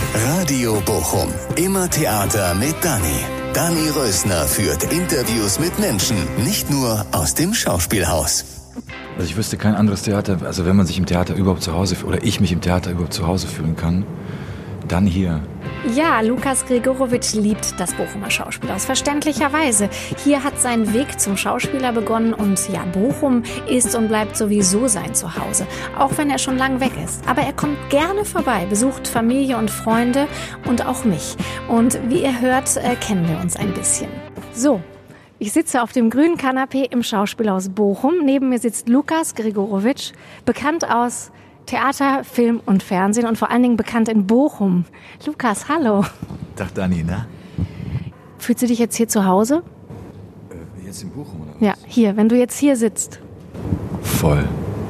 Radio Bochum. Immer Theater mit Dani. Dani Rösner führt Interviews mit Menschen, nicht nur aus dem Schauspielhaus. Also ich wüsste kein anderes Theater, also wenn man sich im Theater überhaupt zu Hause, oder ich mich im Theater überhaupt zu Hause fühlen kann, dann hier. Ja, Lukas Gregorowitsch liebt das Bochumer Schauspielhaus, verständlicherweise. Hier hat sein Weg zum Schauspieler begonnen und ja, Bochum ist und bleibt sowieso sein Zuhause, auch wenn er schon lang weg ist. Aber er kommt gerne vorbei, besucht Familie und Freunde und auch mich. Und wie ihr hört, kennen wir uns ein bisschen. So, ich sitze auf dem grünen Kanapee im Schauspielhaus Bochum. Neben mir sitzt Lukas Gregorowitsch, bekannt aus Theater, Film und Fernsehen und vor allen Dingen bekannt in Bochum. Lukas, hallo. Tag Dani, ne? Fühlst du dich jetzt hier zu Hause? Jetzt in Bochum oder was? Ja, hier, wenn du jetzt hier sitzt. Voll.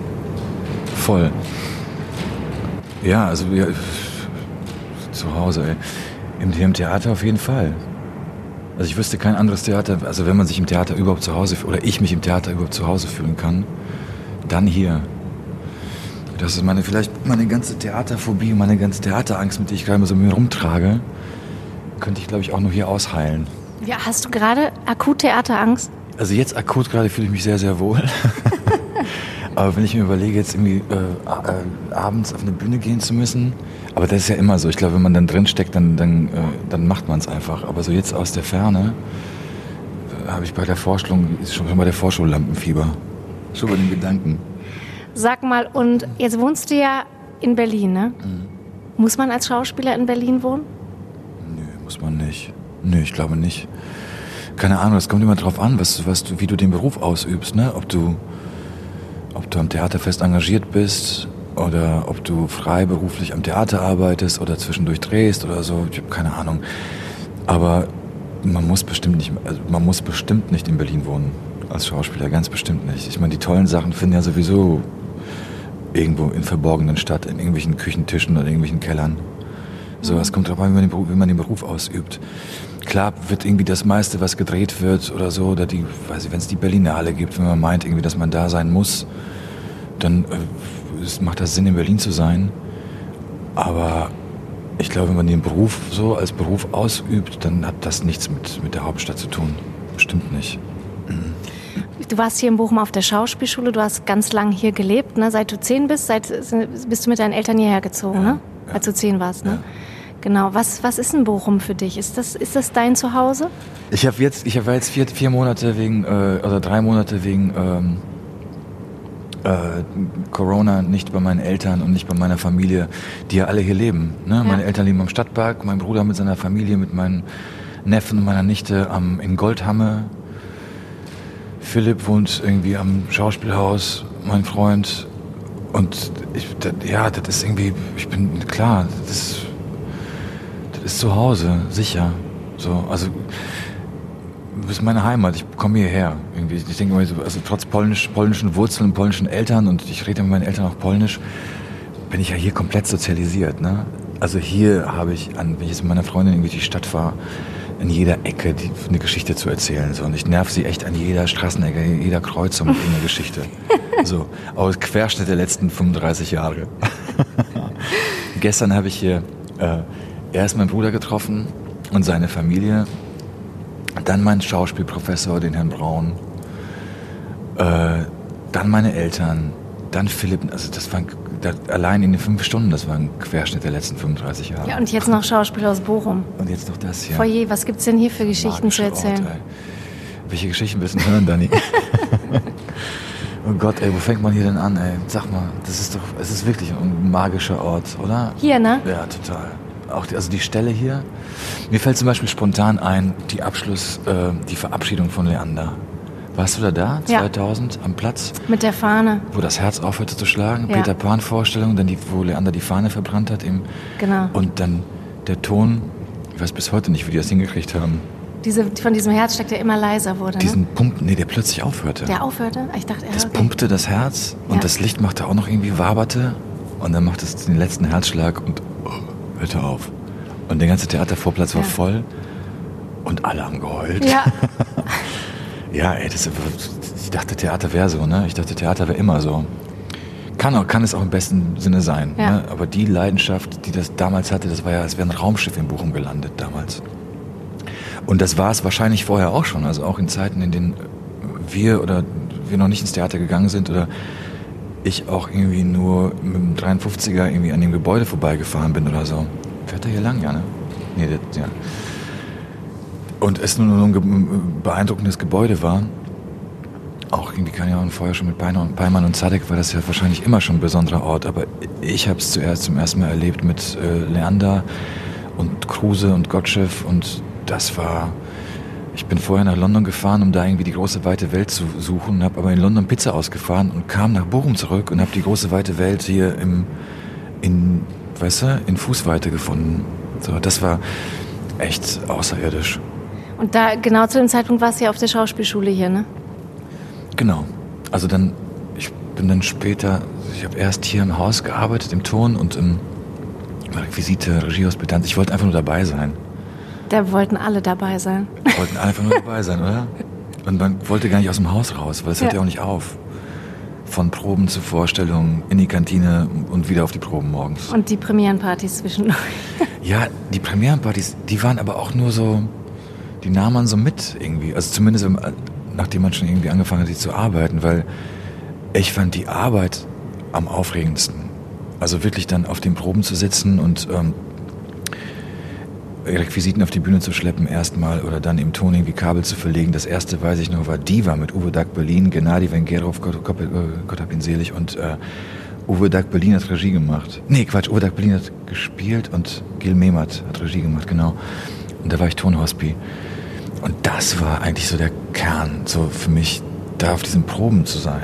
Ja, also ja, zu Hause, ey. Im Theater auf jeden Fall. Also ich wüsste kein anderes Theater, also wenn man sich im Theater überhaupt zu Hause, oder ich mich im Theater überhaupt zu Hause fühlen kann, dann hier. Das ist vielleicht meine ganze Theaterphobie, meine ganze Theaterangst, mit der ich gerade so mit mir rumtrage, könnte ich, glaube ich, auch nur hier ausheilen. Ja, hast du gerade akut Theaterangst? Also jetzt akut gerade fühle ich mich sehr, sehr wohl. Aber wenn ich mir überlege, jetzt irgendwie abends auf eine Bühne gehen zu müssen, aber das ist ja immer so. Ich glaube, wenn man dann drin steckt, dann macht man es einfach. Aber so jetzt aus der Ferne habe ich schon bei der Vorschau Lampenfieber. Schon bei den Gedanken. Sag mal, und jetzt wohnst du ja in Berlin, ne? Mhm. Muss man als Schauspieler in Berlin wohnen? Nö, muss man nicht. Nö, ich glaube nicht. Keine Ahnung, es kommt immer drauf an, wie du den Beruf ausübst, ne? Ob du am Theater fest engagiert bist oder ob du freiberuflich am Theater arbeitest oder zwischendurch drehst oder so. Ich habe keine Ahnung. Aber man muss bestimmt nicht in Berlin wohnen als Schauspieler, ganz bestimmt nicht. Ich meine, die tollen Sachen finden ja sowieso irgendwo in Verborgenen statt, in irgendwelchen Küchentischen oder irgendwelchen Kellern. So, es kommt darauf an, wie man den Beruf ausübt. Klar wird irgendwie das meiste, was gedreht wird oder so, oder wenn es die Berlinale gibt, wenn man meint irgendwie, dass man da sein muss, dann macht das Sinn, in Berlin zu sein. Aber ich glaube, wenn man den Beruf so als Beruf ausübt, dann hat das nichts mit der Hauptstadt zu tun. Bestimmt nicht. Du warst hier in Bochum auf der Schauspielschule, du hast ganz lang hier gelebt, ne? Seit du 10 bist, bist du mit deinen Eltern hierher gezogen, ne? Ja. Als du 10 warst, ne? Ja. Genau. Was ist in Bochum für dich? Ist das dein Zuhause? Ich war jetzt 4 Monate oder 3 Monate wegen Corona nicht bei meinen Eltern und nicht bei meiner Familie, die ja alle hier leben. Ne? Ja. Meine Eltern leben am Stadtpark, mein Bruder mit seiner Familie, mit meinen Neffen und meiner Nichte in Goldhamme. Philipp wohnt irgendwie am Schauspielhaus, mein Freund. Und das ist irgendwie, ich bin klar, das ist zu Hause, sicher. So, also, das ist meine Heimat, ich komme hierher. Irgendwie. Ich denke immer so, also trotz polnischen Wurzeln und polnischen Eltern, und ich rede mit meinen Eltern auch polnisch, bin ich ja hier komplett sozialisiert. Ne? Also hier habe ich, wenn ich jetzt mit meiner Freundin irgendwie die Stadt fahre, in jeder Ecke eine Geschichte zu erzählen. So. Und ich nerv sie echt an jeder Straßenecke, jeder Kreuzung mit irgendeiner Geschichte. So, aus Querschnitt der letzten 35 Jahre. Gestern habe ich hier erst meinen Bruder getroffen und seine Familie, dann meinen Schauspielprofessor, den Herrn Braun, dann meine Eltern, dann Philipp. Also das waren allein in den 5 Stunden, das war ein Querschnitt der letzten 35 Jahre. Ja, und jetzt noch Schauspieler aus Bochum. Und jetzt noch das hier. Foyer, was gibt's denn hier für Geschichten zu erzählen? Ort, welche Geschichten willst du hören, Dani? Oh Gott, ey, wo fängt man hier denn an, ey? Sag mal, es ist wirklich ein magischer Ort, oder? Hier, ne? Ja, total. Auch die Stelle hier. Mir fällt zum Beispiel spontan ein, die Verabschiedung von Leander. Warst du da? Ja. 2000 am Platz? Mit der Fahne. Wo das Herz aufhörte zu schlagen. Ja. Peter Pan-Vorstellung, dann wo Leander die Fahne verbrannt hat. Genau. Und dann der Ton, ich weiß bis heute nicht, wie die das hingekriegt haben. Von diesem Herzschlag, der immer leiser wurde, Diesen Pumpen, der plötzlich aufhörte. Der aufhörte? Ich dachte, das pumpte das Herz und das Licht machte auch noch irgendwie, waberte. Und dann machte es den letzten Herzschlag und hörte auf. Und der ganze Theatervorplatz war voll und alle haben geheult. Ja. Ja, ey, ich dachte, Theater wäre so, ne? Ich dachte, Theater wäre immer so. Kann es auch im besten Sinne sein. Ja. Ne? Aber die Leidenschaft, die das damals hatte, das war ja, als wäre ein Raumschiff in Bochum gelandet damals. Und das war es wahrscheinlich vorher auch schon. Also auch in Zeiten, in denen wir noch nicht ins Theater gegangen sind oder ich auch irgendwie nur mit dem 53er irgendwie an dem Gebäude vorbeigefahren bin oder so. Fährt er hier lang, ja, ne? Nee, ja. Und es nur ein beeindruckendes Gebäude war. Auch irgendwie, keine Ahnung, vorher schon mit Peimann und Zadek war das ja wahrscheinlich immer schon ein besonderer Ort. Aber ich habe es zum ersten Mal erlebt mit Leander und Kruse und Gottschalk. Und das war... Ich bin vorher nach London gefahren, um da irgendwie die große weite Welt zu suchen, habe aber in London Pizza ausgefahren und kam nach Bochum zurück und habe die große weite Welt hier in Fußweite gefunden. So, das war echt außerirdisch. Und da, genau zu dem Zeitpunkt warst du ja auf der Schauspielschule hier, ne? Genau. Also ich habe erst hier im Haus gearbeitet, im Ton und im Requisite, Regiehospitanz. Ich wollte einfach nur dabei sein. Da wollten alle dabei sein. Wollten einfach nur dabei sein, oder? Und man wollte gar nicht aus dem Haus raus, weil es hört ja auch nicht auf. Von Proben zu Vorstellungen, in die Kantine und wieder auf die Proben morgens. Und die Premierenpartys zwischendurch. Ja, die Premierenpartys, die waren aber auch nur so, die nahm man so mit irgendwie. Also zumindest nachdem man schon irgendwie angefangen hat, sie zu arbeiten, weil ich fand die Arbeit am aufregendsten. Also wirklich dann auf den Proben zu sitzen und Requisiten auf die Bühne zu schleppen erstmal oder dann im Ton irgendwie Kabel zu verlegen. Das erste, weiß ich noch, war Diva mit Uwe Dag Berlin, Gennady Wengerov, Gott hab ihn selig, und Uwe Dag Berlin hat Regie gemacht. Nee, Quatsch, Uwe Dag Berlin hat gespielt und Gil Mehmet hat Regie gemacht, genau. Und da war ich Tonhospi. Und das war eigentlich so der Kern, so für mich, da auf diesen Proben zu sein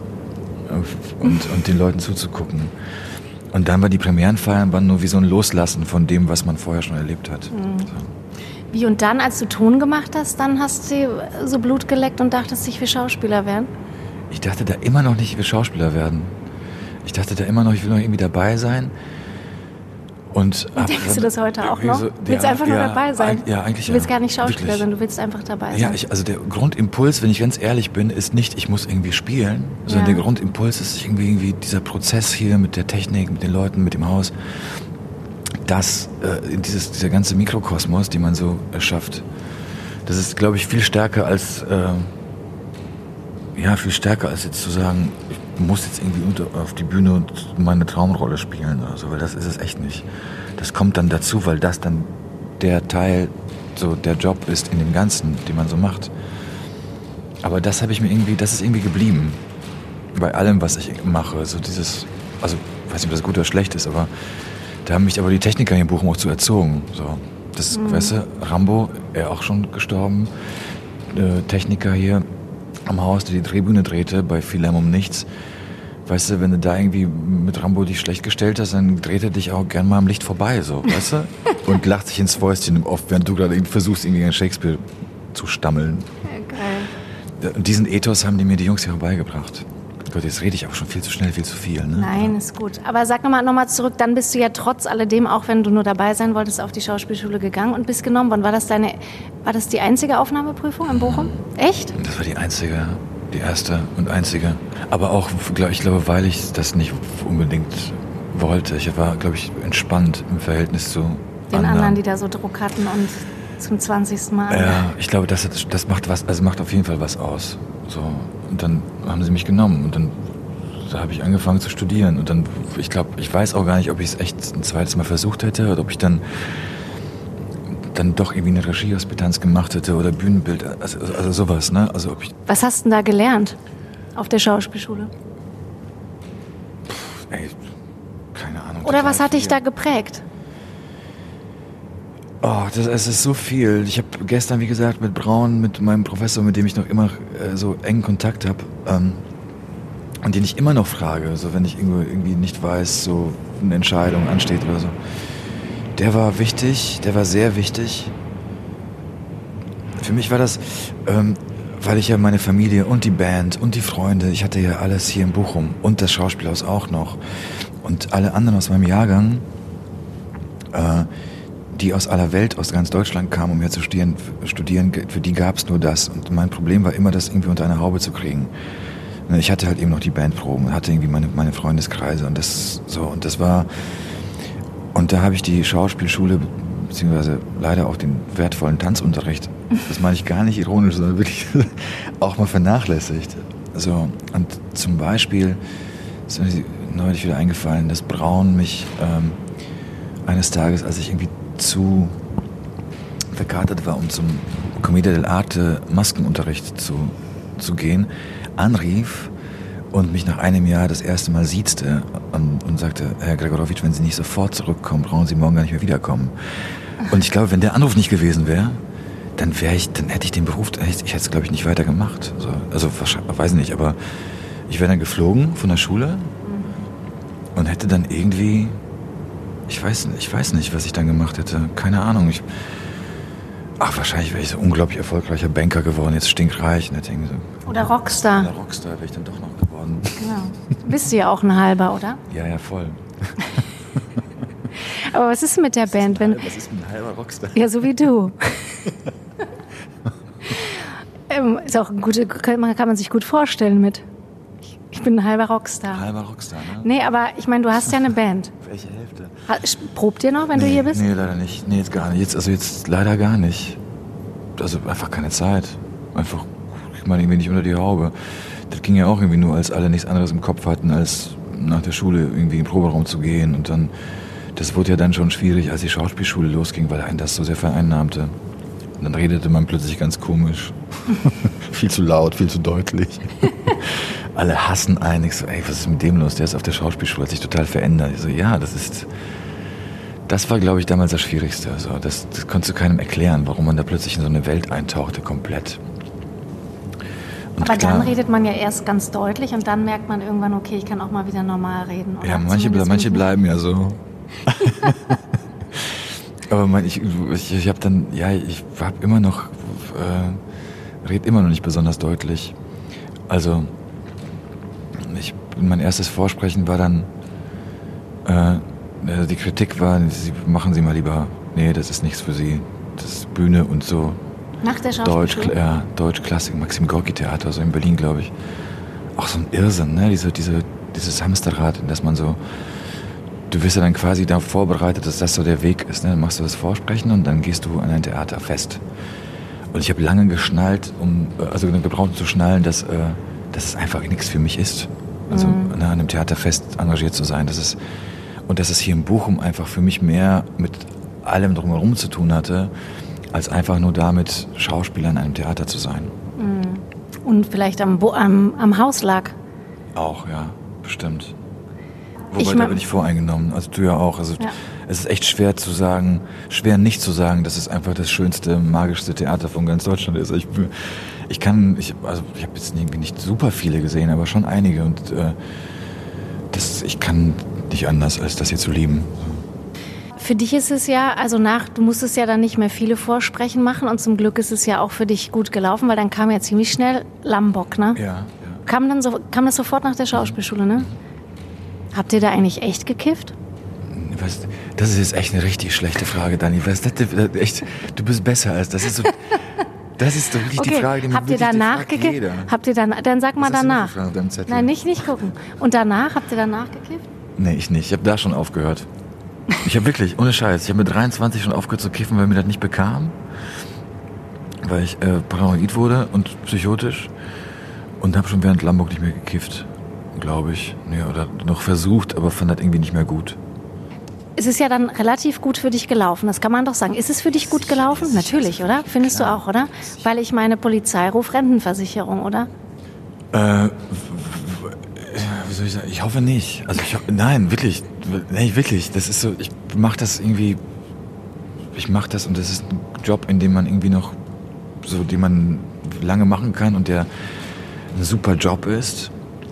und den Leuten zuzugucken. Und dann war die Premierenfeiern nur wie so ein Loslassen von dem, was man vorher schon erlebt hat. Mhm. So. Wie, und dann, als du Ton gemacht hast, dann hast du so Blut geleckt und dachtest, ich will Schauspieler werden? Ich dachte da immer noch nicht, ich will Schauspieler werden. Ich dachte da immer noch, ich will noch irgendwie dabei sein. Und denkst du das heute auch noch? Du willst einfach nur dabei sein? Ja, eigentlich Du willst gar nicht Schauspieler wirklich. sein, du willst einfach dabei sein. Ja, also der Grundimpuls, wenn ich ganz ehrlich bin, ist nicht, ich muss irgendwie spielen, sondern der Grundimpuls ist irgendwie dieser Prozess hier mit der Technik, mit den Leuten, mit dem Haus, dieser ganze Mikrokosmos, den man so erschafft, das ist, glaube ich, viel stärker als jetzt zu sagen, ich muss jetzt irgendwie auf die Bühne und meine Traumrolle spielen oder so, weil das ist es echt nicht. Das kommt dann dazu, weil das dann der Teil, so der Job ist in dem Ganzen, den man so macht. Aber das ist irgendwie geblieben. Bei allem, was ich mache, so dieses, also, ich weiß nicht, ob das gut oder schlecht ist, aber da haben mich aber die Techniker hier in Bochum auch zu erzogen, so. Das ist, weißt du, Rambo, er auch schon gestorben, Techniker hier am Haus, der die Drehbühne drehte, bei Viel Lärm um nichts. Weißt du, wenn du da irgendwie mit Rambo dich schlecht gestellt hast, dann dreht er dich auch gern mal am Licht vorbei, so, weißt du? Und lacht sich ins Fäustchen oft, während du gerade versuchst, irgendwie an Shakespeare zu stammeln. Ja, geil. Und diesen Ethos haben die mir die Jungs hier beigebracht. Gott, jetzt rede ich auch schon viel zu schnell, viel zu viel, ne? Nein, ist gut. Aber sag nochmal zurück, dann bist du ja trotz alledem, auch wenn du nur dabei sein wolltest, auf die Schauspielschule gegangen und bist genommen worden. War das die einzige Aufnahmeprüfung in Bochum? Echt? Das war die erste und einzige. Aber auch, ich glaube, weil ich das nicht unbedingt wollte. Ich war, glaube ich, entspannt im Verhältnis zu den anderen, die da so Druck hatten und zum 20. Mal. Ja, ich glaube, das macht was, also macht auf jeden Fall was aus. So. Und dann haben sie mich genommen und dann da habe ich angefangen zu studieren. Und dann, ich glaube, ich weiß auch gar nicht, ob ich es echt ein zweites Mal versucht hätte oder ob ich dann doch irgendwie eine Regiehospitanz gemacht hätte oder Bühnenbild, also sowas, ne? Also ob ich. Was hast du denn da gelernt auf der Schauspielschule? Keine Ahnung. Oder was hat dich da geprägt? Oh, es ist so viel. Ich habe gestern, wie gesagt, mit Braun, mit meinem Professor, mit dem ich noch immer so engen Kontakt habe, und den ich immer noch frage, so wenn ich irgendwie nicht weiß, so eine Entscheidung ansteht oder so. Der war wichtig, der war sehr wichtig. Für mich war das, weil ich ja meine Familie und die Band und die Freunde, ich hatte ja alles hier in Bochum und das Schauspielhaus auch noch. Und alle anderen aus meinem Jahrgang, die aus aller Welt, aus ganz Deutschland kamen, um hier zu studieren, für die gab es nur das. Und mein Problem war immer, das irgendwie unter eine Haube zu kriegen. Ich hatte halt eben noch die Bandproben, hatte irgendwie meine Freundeskreise und das war, und da habe ich die Schauspielschule, beziehungsweise leider auch den wertvollen Tanzunterricht, das meine ich gar nicht ironisch, sondern wirklich auch mal vernachlässigt. So, und zum Beispiel ist mir neulich wieder eingefallen, dass Braun mich eines Tages, als ich irgendwie zu verkatert war, um zum Commedia dell'arte Maskenunterricht zu gehen, anrief und mich nach einem Jahr das erste Mal siezte und sagte, Herr Gregorowitsch, wenn Sie nicht sofort zurückkommen, brauchen Sie morgen gar nicht mehr wiederkommen. Und ich glaube, wenn der Anruf nicht gewesen wäre, dann hätte ich den Beruf, ich hätte es, glaube ich, nicht weiter gemacht. Also weiß nicht, aber ich wäre dann geflogen von der Schule und hätte dann irgendwie, ich weiß nicht, was ich dann gemacht hätte. Keine Ahnung. Wahrscheinlich wäre ich so unglaublich erfolgreicher Banker geworden, jetzt stinkreich. Und so, oder Rockstar. Oder Rockstar wäre ich dann doch noch geworden. Genau. Bist du ja auch ein halber, oder? Ja, voll. Aber was ist mit der Band? Was ist ein halber Rockstar? Ja, so wie du. Ist auch kann man sich gut vorstellen mit. Ich bin ein halber Rockstar. Halber Rockstar, ne? Nee, aber ich meine, du hast ja eine Band. Welche Hälfte? Probt ihr noch, wenn du hier bist? Nee, leider nicht. Nee, jetzt gar nicht. Jetzt leider gar nicht. Also einfach keine Zeit. Einfach, ich meine, irgendwie nicht unter die Haube. Das ging ja auch irgendwie nur, als alle nichts anderes im Kopf hatten, als nach der Schule irgendwie in den Proberaum zu gehen. Und dann, das wurde ja dann schon schwierig, als die Schauspielschule losging, weil einen das so sehr vereinnahmte. Und dann redete man plötzlich ganz komisch. Viel zu laut, viel zu deutlich. Alle hassen einen. Ich so, was ist mit dem los? Der ist auf der Schauspielschule, hat sich total verändert. Ich so, ja, das war, glaube ich, damals das Schwierigste. Also, das konntest du keinem erklären, warum man da plötzlich in so eine Welt eintauchte, komplett. Und aber dann redet man ja erst ganz deutlich und dann merkt man irgendwann, okay, ich kann auch mal wieder normal reden. Oder ja, manche bleiben ja so. Aber ich habe dann, ich habe immer noch, rede immer noch nicht besonders deutlich. Also, mein erstes Vorsprechen war dann, die Kritik war, machen Sie mal lieber, nee, das ist nichts für Sie. Das ist Bühne und so. Nach der Schauspielschule? Deutsch Klassik, Maxim Gorki Theater, so in Berlin, glaube ich. Auch so ein Irrsinn, ne? Dieses Hamsterrad, in das man so, du wirst ja dann quasi darauf vorbereitet, dass das so der Weg ist, ne? Dann machst du das Vorsprechen und dann gehst du an ein Theater fest. Und ich habe lange geschnallt, gebraucht zu schnallen, dass es einfach nichts für mich ist. Also an einem Theaterfest engagiert zu sein. Dass es hier in Bochum einfach für mich mehr mit allem drumherum zu tun hatte, als einfach nur damit, Schauspieler in einem Theater zu sein. Und vielleicht am Haus lag. Auch, ja, bestimmt. Wobei, da bin ich voreingenommen. Also du ja auch. Also ja. Es ist echt schwer nicht zu sagen, dass es einfach das schönste, magischste Theater von ganz Deutschland ist. Ich habe jetzt irgendwie nicht super viele gesehen, aber schon einige. Und ich kann nicht anders, als das hier zu lieben. Für dich ist es ja, du musstest ja dann nicht mehr viele Vorsprechen machen und zum Glück ist es ja auch für dich gut gelaufen, weil dann kam ja ziemlich schnell Lambok, ne? Ja. Kam das sofort nach der Schauspielschule, ne? Habt ihr da eigentlich echt gekifft? Das ist jetzt echt eine richtig schlechte Frage, Dani. Du bist besser als das. Das ist doch wirklich die Frage, die habt ihr danach gekifft? Dann sag mal danach. Nein, nicht gucken. Und danach, habt ihr danach gekifft? Nee, ich nicht. Ich habe da schon aufgehört. Ich habe wirklich, ohne Scheiß, ich habe mit 23 schon aufgehört zu kiffen, weil mir das nicht bekam. Weil ich paranoid wurde und psychotisch. Und habe schon während Lambok nicht mehr gekifft, glaube ich. Nee, oder noch versucht, aber fand das irgendwie nicht mehr gut. Es ist ja dann relativ gut für dich gelaufen, das kann man doch sagen. Ist es für dich gut gelaufen? Natürlich, oder? Findest du auch, oder? Weil ich meine, Polizei ruft Rentenversicherung, oder? Wie soll ich sagen? Ich hoffe nicht. Also nein, wirklich. Nee, wirklich. Das ist so, ich mache das und das ist ein Job, in dem man irgendwie noch so, den man lange machen kann und der ein super Job ist.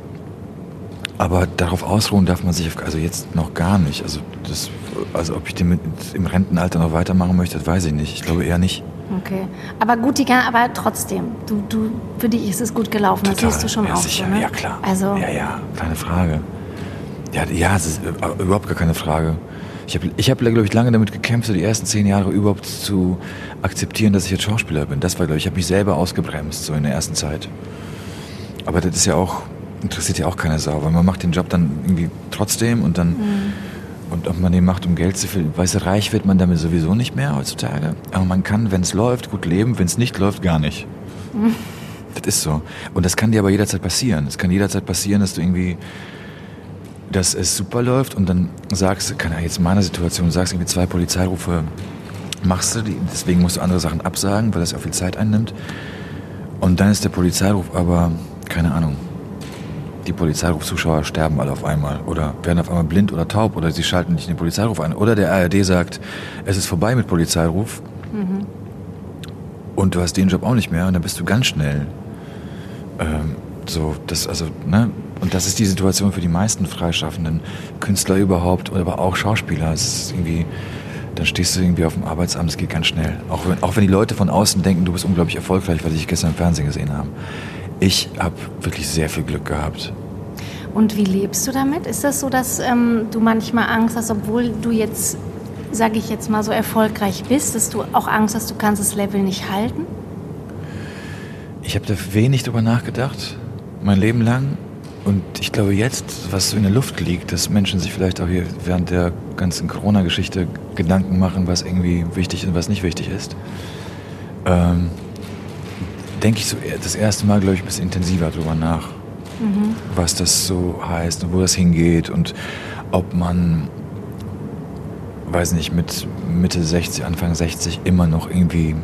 Aber darauf ausruhen darf man sich, also jetzt noch gar nicht. Also ob ich den im Rentenalter noch weitermachen möchte, das weiß ich nicht. Ich glaube eher nicht. Okay. Aber gut, aber trotzdem, für dich ist es gut gelaufen, total. Das siehst du schon ja, auch. Sicher. So, ne? Ja, klar. Also ja, keine Frage. Ja, es ist überhaupt gar keine Frage. Ich hab, glaube ich, lange damit gekämpft, so die ersten 10 Jahre überhaupt zu akzeptieren, dass ich jetzt Schauspieler bin. Das war, glaube ich, habe mich selber ausgebremst, so in der ersten Zeit. Aber das ist ja auch, interessiert ja auch keine Sau, weil man macht den Job dann irgendwie trotzdem und dann und ob man den macht, um Geld zu verdienen, weißt du, reich wird man damit sowieso nicht mehr heutzutage. Aber man kann, wenn es läuft, gut leben, wenn es nicht läuft, gar nicht. Das ist so. Und das kann dir aber jederzeit passieren. Es kann jederzeit passieren, dass du irgendwie, dass es super läuft und dann sagst, kann ja jetzt in meiner Situation, sagst irgendwie 2 Polizeirufe, machst du, deswegen musst du andere Sachen absagen, weil das auch viel Zeit einnimmt. Und dann ist der Polizeiruf aber, keine Ahnung, die Polizeirufzuschauer sterben alle auf einmal oder werden auf einmal blind oder taub oder sie schalten nicht den Polizeiruf ein. Oder der ARD sagt, es ist vorbei mit Polizeiruf und du hast den Job auch nicht mehr und dann bist du ganz schnell ne? Und das ist die Situation für die meisten freischaffenden Künstler überhaupt, aber auch Schauspieler. Es ist irgendwie, dann stehst du irgendwie auf dem Arbeitsamt, es geht ganz schnell. Auch wenn die Leute von außen denken, du bist unglaublich erfolgreich, weil sie dich gestern im Fernsehen gesehen haben. Ich habe wirklich sehr viel Glück gehabt. Und wie lebst du damit? Ist das so, dass du manchmal Angst hast, obwohl du jetzt, sage ich jetzt mal, so erfolgreich bist, dass du auch Angst hast, du kannst das Level nicht halten? Ich habe da wenig drüber nachgedacht, mein Leben lang. Und ich glaube jetzt, was so in der Luft liegt, dass Menschen sich vielleicht auch hier während der ganzen Corona-Geschichte Gedanken machen, was irgendwie wichtig und was nicht wichtig ist, denke ich so das erste Mal, glaube ich, ein bisschen intensiver drüber nach, was das so heißt und wo das hingeht und ob man, weiß nicht, mit Mitte 60, Anfang 60 immer noch irgendwie,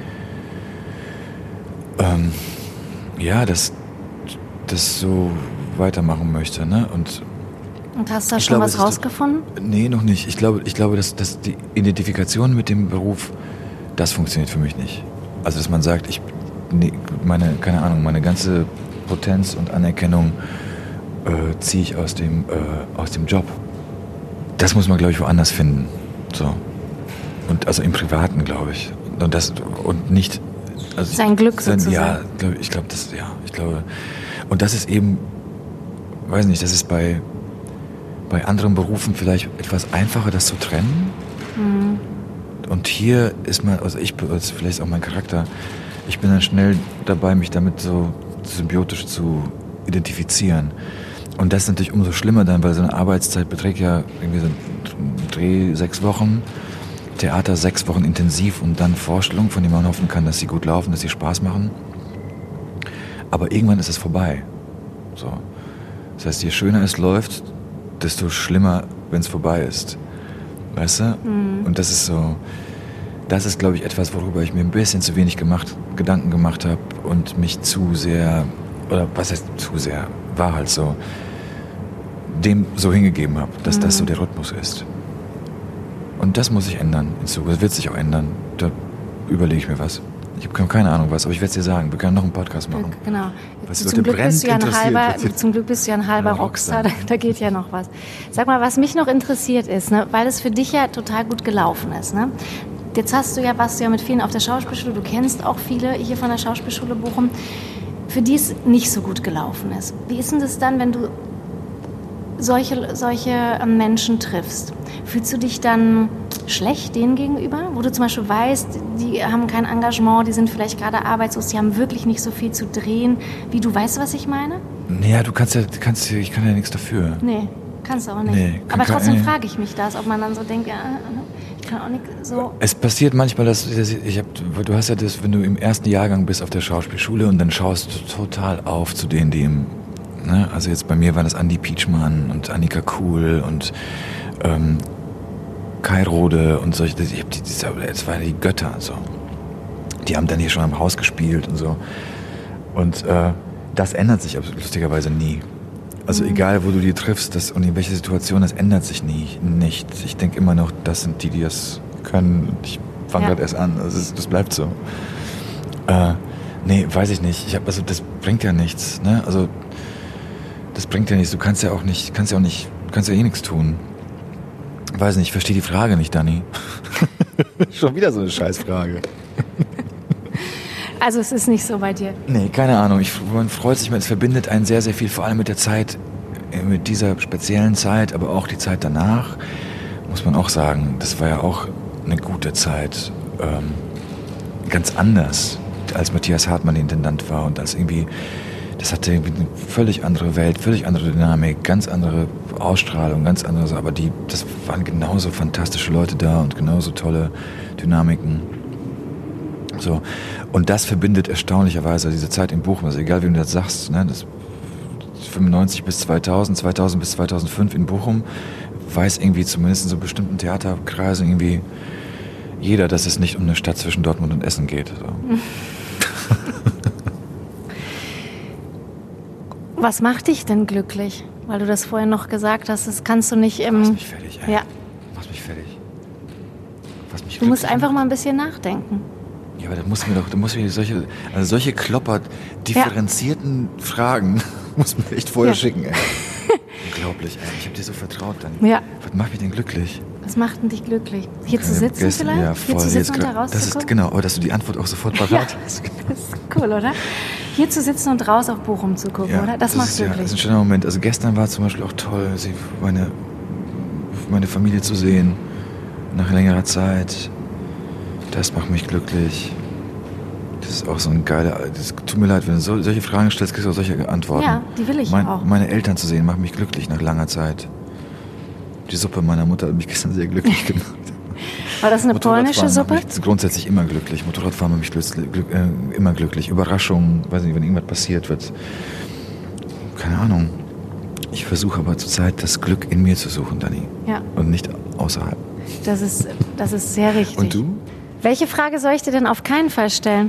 das so weitermachen möchte, ne? Und hast du da schon was rausgefunden? Nee, noch nicht. Ich glaube, dass die Identifikation mit dem Beruf, das funktioniert für mich nicht. Also, dass man sagt, meine ganze Potenz und Anerkennung ziehe ich aus dem Job. Das muss man, glaube ich, woanders finden. So. Und also im Privaten, glaube ich. Und nicht. Also sein Glück sozusagen. Ja, ich glaube. Und das ist eben, weiß nicht, das ist bei anderen Berufen vielleicht etwas einfacher, das zu trennen. Und hier ist man, also vielleicht auch mein Charakter, ich bin dann schnell dabei, mich damit so symbiotisch zu identifizieren. Und das ist natürlich umso schlimmer dann, weil so eine Arbeitszeit beträgt ja irgendwie so ein Dreh 6 Wochen, Theater 6 Wochen intensiv und dann Vorstellungen, von denen man hoffen kann, dass sie gut laufen, dass sie Spaß machen. Aber irgendwann ist es vorbei. So. Das heißt, je schöner es läuft, desto schlimmer, wenn es vorbei ist. Weißt du? Und das ist, glaube ich, etwas, worüber ich mir ein bisschen zu wenig Gedanken gemacht habe und mich zu sehr, oder was heißt zu sehr, war halt so, dem so hingegeben habe, dass das so der Rhythmus ist. Und das muss sich ändern in Zukunft. Das wird sich auch ändern. Da überlege ich mir was. Ich habe keine Ahnung was, aber ich werde es dir sagen. Wir können noch einen Podcast machen. Genau. Zum Glück bist du ja ein halber Rockstar. Da geht ja noch was. Sag mal, was mich noch interessiert ist, ne, weil es für dich ja total gut gelaufen ist. Ne? Jetzt warst du ja mit vielen auf der Schauspielschule. Du kennst auch viele hier von der Schauspielschule Bochum, für die es nicht so gut gelaufen ist. Wie ist denn das dann, wenn du solche Menschen triffst? Fühlst du dich dann schlecht denen gegenüber? Wo du zum Beispiel weißt, die haben kein Engagement, die sind vielleicht gerade arbeitslos, die haben wirklich nicht so viel zu drehen. Wie, du weißt, was ich meine? Naja, ich kann ja nichts dafür. Nee, kannst du auch nicht. Nee, aber trotzdem frage ich mich das, ob man dann so denkt, ja, ich kann auch nicht so... Es passiert manchmal, du hast ja das, wenn du im ersten Jahrgang bist auf der Schauspielschule und dann schaust du total auf zu denen, die im... Ne? Also jetzt bei mir waren das Andi Pietschmann und Annika Kuhl und Kai Rode und solche, das waren die Götter, so. Die haben dann hier schon am Haus gespielt und so. Und das ändert sich lustigerweise nie. Also egal, wo du die triffst und in welcher Situation, das ändert sich nicht. Ich denke immer noch, das sind die das können. Ich fange gerade erst an. Also das bleibt so. Nee, weiß ich nicht. Das bringt ja nichts. Ne? Also das bringt ja nichts. Du kannst ja eh nichts tun. Weiß nicht, ich verstehe die Frage nicht, Dani. Schon wieder so eine Scheißfrage. Also es ist nicht so bei dir? Nee, keine Ahnung. Man freut sich, es verbindet einen sehr, sehr viel, vor allem mit der Zeit, mit dieser speziellen Zeit, aber auch die Zeit danach, muss man auch sagen. Das war ja auch eine gute Zeit. Ganz anders, als Matthias Hartmann Intendant war und als irgendwie das hatte irgendwie eine völlig andere Welt, völlig andere Dynamik, ganz andere Ausstrahlung, ganz andere, aber das waren genauso fantastische Leute da und genauso tolle Dynamiken. So. Und das verbindet erstaunlicherweise diese Zeit in Bochum, also egal wie du das sagst, ne, das 95 bis 2000, 2000 bis 2005 in Bochum, weiß irgendwie zumindest in so bestimmten Theaterkreisen irgendwie jeder, dass es nicht um eine Stadt zwischen Dortmund und Essen geht. So. Was macht dich denn glücklich? Weil du das vorher noch gesagt hast, das kannst du nicht im... Machst mich fertig, ey. Ja. Machst mich fertig. Was mich Du musst glücklich einfach macht. mal ein bisschen nachdenken. Ja, aber da muss mir solche Klopper, differenzierten Fragen muss mir echt vorher schicken, ey. Unglaublich, ey. Ich hab dir so vertraut dann. Ja. Was macht mich denn glücklich? Was macht denn dich glücklich? Hier Okay, zu sitzen gestern- vielleicht? Ja, Hier voll. zu sitzen und grad- da rauszugucken? Das ist genau, aber dass du die Antwort auch sofort parat hast. Das ist cool, oder? Hier zu sitzen und raus auf Bochum zu gucken, oder? Das macht ist, ja, das glücklich. ist ein schöner Moment. Also gestern war zum Beispiel auch toll, meine Familie zu sehen, nach längerer Zeit. Das macht mich glücklich. Das ist auch so ein geiler... Tut mir leid, wenn du solche Fragen stellst, kriegst du auch solche Antworten. Ja, die will ich auch. Meine Eltern zu sehen, macht mich glücklich nach langer Zeit. Die Suppe meiner Mutter hat mich gestern sehr glücklich gemacht. War das eine Motorradfahren polnische Suppe? macht mich grundsätzlich immer glücklich. Motorradfahren macht mich immer glücklich. Überraschungen, weiß nicht, wenn irgendwas passiert wird. Keine Ahnung. Ich versuche aber zurzeit das Glück in mir zu suchen, Dani. Ja, Und nicht außerhalb. das ist sehr richtig. Und du? Welche Frage soll ich dir denn auf keinen Fall stellen?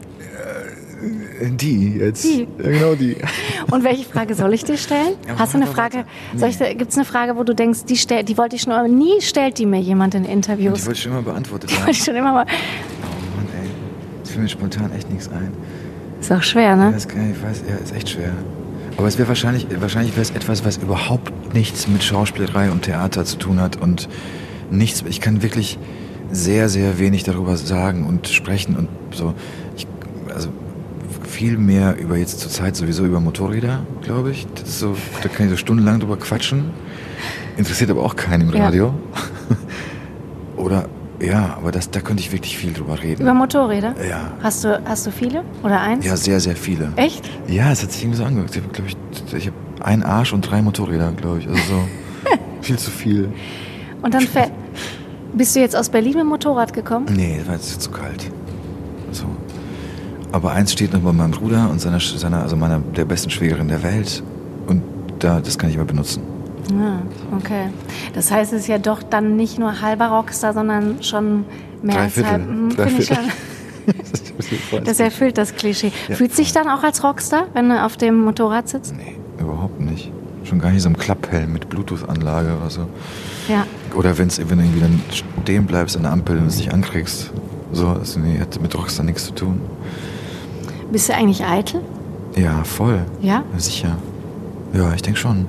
Die jetzt. Die. Ja, genau die. Und welche Frage soll ich dir stellen? Ja, Hast du eine mach Frage? weiter. Gibt es eine Frage, wo du denkst, die wollte ich schon, aber nie stellt die mir jemand in Die Interviews? wollte ich schon immer beantwortet Die haben. wollte ich schon immer mal. Oh Mann, ey. Es fällt mir spontan echt nichts ein. Ist auch schwer, ne? Das kann ich weiß, ja, ist echt schwer. Aber es wäre wahrscheinlich wäre es etwas, was überhaupt nichts mit Schauspielerei und Theater zu tun hat und nichts. Ich kann wirklich sehr, sehr wenig darüber sagen und sprechen und so. Also viel mehr über jetzt zur Zeit sowieso über Motorräder, glaube ich. Das ist so, da kann ich so stundenlang drüber quatschen. Interessiert aber auch keinen im Ja. Radio. Oder ja, aber da könnte ich wirklich viel drüber reden. Über Motorräder? Ja. Hast du viele? Oder eins? Ja, sehr, sehr viele. Echt? Ja, es hat sich irgendwie so angehört. Ich habe einen Arsch und 3 Motorräder, glaube ich. Also so viel zu viel. Und dann bist du jetzt aus Berlin mit dem Motorrad gekommen? Nee, das war jetzt zu kalt. So. Aber eins steht noch bei meinem Bruder und meiner der besten Schwägerin der Welt. Und das kann ich immer benutzen. Ja, okay. Das heißt, es ist ja doch dann nicht nur halber Rockstar, sondern schon mehr als Dreiviertel. halb. Finde ich schon. Das erfüllt das Klischee. Ja. Fühlst du dich dann auch als Rockstar, wenn du auf dem Motorrad sitzt? Nee, überhaupt nicht. Schon gar nicht so im Klapphelm mit Bluetooth-Anlage oder so. Ja. Oder wenn du irgendwie dann stehen bleibst an der Ampel und es nicht ankriegst. So, das hat mit Rockstar nichts zu tun. Bist du eigentlich eitel? Ja, voll. Ja? Sicher. Ja, ich denke schon.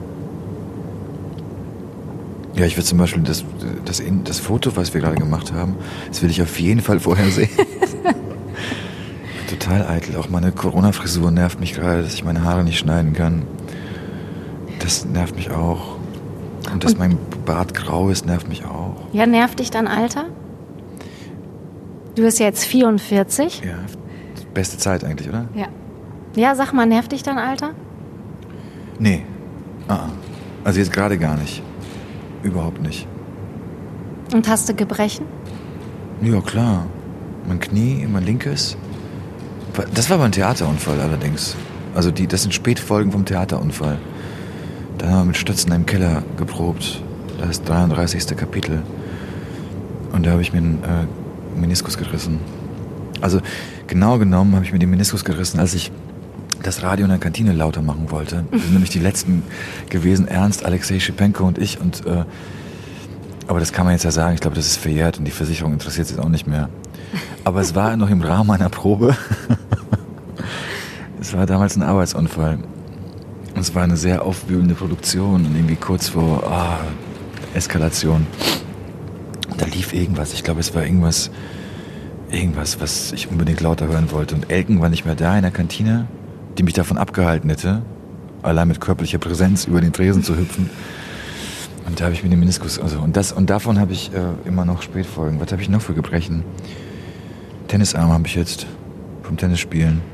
Ja, ich will zum Beispiel das Foto, was wir gerade gemacht haben, das will ich auf jeden Fall vorher sehen. Total eitel. Auch meine Corona-Frisur nervt mich gerade, dass ich meine Haare nicht schneiden kann. Das nervt mich auch. Und dass mein Bart grau ist, nervt mich auch. Ja, nervt dich dein Alter? Du bist jetzt 44. Ja, beste Zeit eigentlich, oder? Ja. Ja, sag mal, nervt dich dein Alter? Nee. Also jetzt gerade gar nicht. Überhaupt nicht. Und hast du Gebrechen? Ja, klar. Mein Knie, mein linkes. Das war aber ein Theaterunfall allerdings. Also das sind Spätfolgen vom Theaterunfall. Da haben wir mit Stützen im Keller geprobt. Das ist 33. Kapitel. Und da habe ich mir einen Meniskus gerissen. Also genau genommen habe ich mir den Meniskus gerissen, als ich das Radio in der Kantine lauter machen wollte. Wir sind nämlich die letzten gewesen, Ernst, Alexei Schipenko und ich. Aber das kann man jetzt ja sagen, ich glaube, das ist verjährt und die Versicherung interessiert sich auch nicht mehr. Aber es war noch im Rahmen einer Probe. Es war damals ein Arbeitsunfall. Und es war eine sehr aufwühlende Produktion und irgendwie kurz vor Eskalation. Und da lief irgendwas. Ich glaube, es war irgendwas, was ich unbedingt lauter hören wollte. Und Elken war nicht mehr da in der Kantine, die mich davon abgehalten hätte, allein mit körperlicher Präsenz über den Tresen zu hüpfen. Und da habe ich mir den Meniskus, und davon habe ich immer noch Spätfolgen. Was habe ich noch für Gebrechen? Tennisarm habe ich jetzt vom Tennisspielen.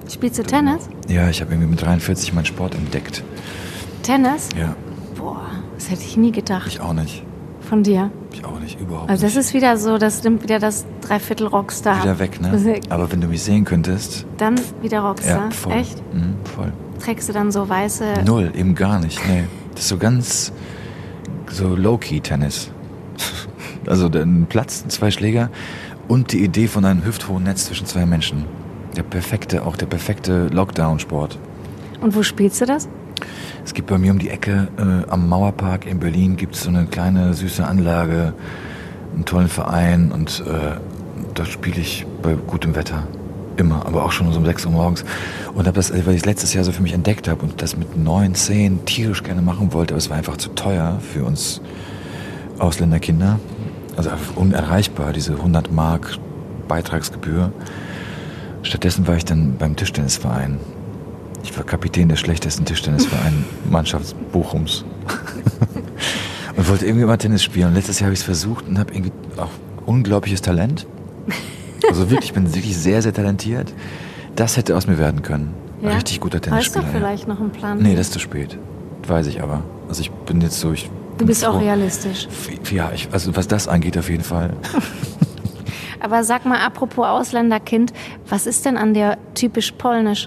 Spielst du Tennis? Ja, ich habe irgendwie mit 43 meinen Sport entdeckt. Tennis? Ja. Boah, das hätte ich nie gedacht. Ich auch nicht. Von dir? Ich auch nicht, überhaupt Also das nicht. ist wieder so, das nimmt wieder das Dreiviertel Rockstar. Wieder weg, ne? Aber wenn du mich sehen könntest... Dann wieder Rockstar? Ja, voll. Echt? Voll. Trägst du dann so weiße... Null, eben gar nicht, nee. Das ist so ganz... so Low-Key-Tennis. Also ein Platz, 2 Schläger und die Idee von einem hüfthohen Netz zwischen 2 Menschen. Der perfekte Lockdown-Sport. Und wo spielst du das? Es gibt bei mir um die Ecke am Mauerpark in Berlin gibt es so eine kleine süße Anlage, einen tollen Verein und da spiele ich bei gutem Wetter. Immer, aber auch schon um 6 Uhr morgens. Und habe das, weil ich es letztes Jahr so für mich entdeckt habe und das mit 9, 10 tierisch gerne machen wollte, aber es war einfach zu teuer für uns Ausländerkinder. Also einfach unerreichbar, diese 100 Mark Beitragsgebühr. Stattdessen war ich dann beim Tischtennisverein. Ich war Kapitän des schlechtesten Tischtennisverein Mannschafts Bochums. Und wollte irgendwie mal Tennis spielen. Und letztes Jahr habe ich es versucht und habe irgendwie auch unglaubliches Talent. Also wirklich, ich bin wirklich sehr, sehr talentiert. Das hätte aus mir werden können. Ja? Ein richtig guter Tennisspieler. Hast du vielleicht noch einen Plan? Nee, das ist zu spät. Weiß ich aber. Also ich bin jetzt so... Du bist auch realistisch. Ja, also was das angeht auf jeden Fall. Aber sag mal, apropos Ausländerkind, was ist denn an dir typisch polnisch?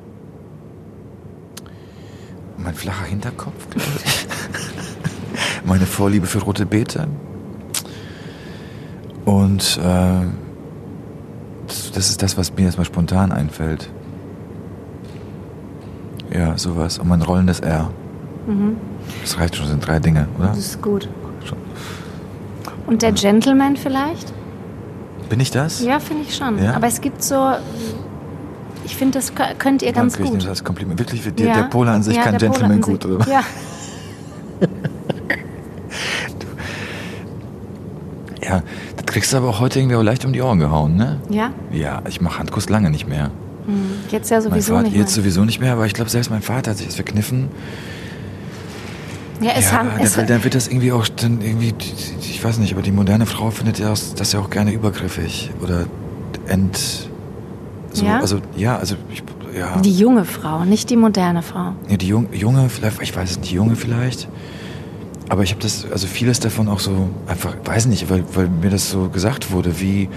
Mein flacher Hinterkopf, glaube ich. Meine Vorliebe für rote Beete. Und das ist das, was mir jetzt mal spontan einfällt. Ja, sowas. Und mein rollendes R. Das reicht schon, das sind 3 Dinge, oder? Das ist gut. Schon. Und der Gentleman vielleicht? Bin ich das? Ja, finde ich schon. Ja? Aber es gibt so... Ich finde, das könnt ihr ganz Danke, ich gut. nehme das als Kompliment. Wirklich, Ja. der Pole an sich Ja, kann der Pole Gentleman an gut, sich. oder was? Ja. Ja, das kriegst du aber auch heute irgendwie auch leicht um die Ohren gehauen, ne? Ja? Ja, ich mache Handkuss lange nicht mehr. Jetzt ja Mein sowieso Vater, nicht mehr. jetzt sowieso nicht mehr, aber ich glaube, selbst mein Vater hat sich das verkniffen. Ja, Dann wird das irgendwie auch dann irgendwie, ich weiß nicht, aber die moderne Frau findet ja das ja auch gerne übergriffig oder Ja? Die Die junge Frau, nicht die moderne Frau. ja, die junge vielleicht, ich weiß es nicht, die junge vielleicht. Aber ich habe das, also vieles davon auch so einfach, weiß nicht, weil mir das so gesagt wurde, wie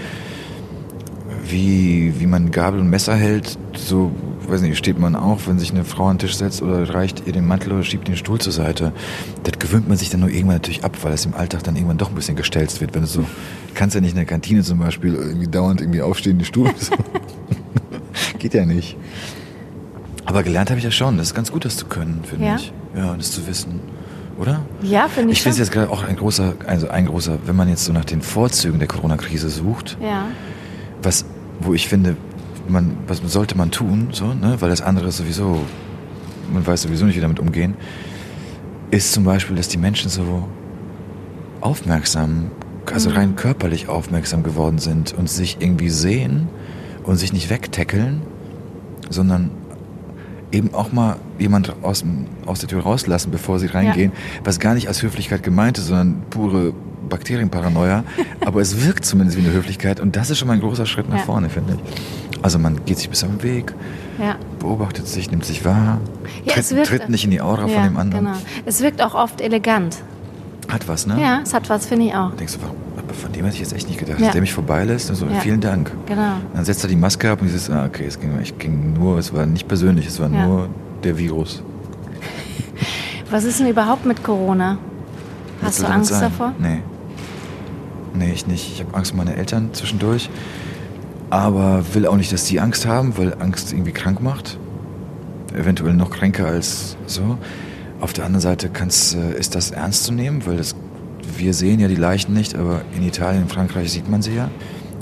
man Gabel und Messer hält, so, weiß nicht, steht man auch, wenn sich eine Frau an den Tisch setzt oder reicht ihr den Mantel oder schiebt den Stuhl zur Seite. Das gewöhnt man sich dann nur irgendwann natürlich ab, weil es im Alltag dann irgendwann doch ein bisschen gestelzt wird. Wenn du so, kannst ja nicht in der Kantine zum Beispiel irgendwie dauernd irgendwie aufstehen, den Stuhl. So. Geht ja nicht. Aber gelernt habe ich ja schon. Das ist ganz gut, das zu können, finde ich. Ja, das zu wissen. Oder? Ja, finde ich Ich finde es schon. jetzt gerade auch ein großer, wenn man jetzt so nach den Vorzügen der Corona-Krise sucht, Ja. wo ich finde, was sollte man tun, so, ne? Weil das andere ist sowieso, man weiß sowieso nicht, wie damit umgehen, ist zum Beispiel, dass die Menschen so aufmerksam, also rein körperlich aufmerksam geworden sind und sich irgendwie sehen und sich nicht wegtackeln, sondern eben auch mal jemand aus der Tür rauslassen, bevor sie reingehen, was gar nicht als Höflichkeit gemeint ist, sondern pure Bakterienparanoia, aber es wirkt zumindest wie eine Höflichkeit und das ist schon mal ein großer Schritt nach vorne, finde ich. Also man geht sich bis am Weg, beobachtet sich, nimmt sich wahr, Ja, tritt nicht in die Aura von dem anderen. Genau. Es wirkt auch oft elegant. Hat was, ne? Ja, es hat was, finde ich auch. Denkst du, von dem hätte ich jetzt echt nicht gedacht, Ja. dass der mich vorbeilässt und so, vielen Dank. Genau. Dann setzt er die Maske ab und dieses, okay, es war nicht persönlich, es war nur der Virus. Was ist denn überhaupt mit Corona? Hast du soll Angst das sein? davor? Nee, ich nicht. Ich habe Angst um meine Eltern zwischendurch, aber will auch nicht, dass die Angst haben, weil Angst irgendwie krank macht. Eventuell noch kränker als so. Auf der anderen Seite ist das ernst zu nehmen, weil wir sehen ja die Leichen nicht, aber in Italien, in Frankreich sieht man sie ja.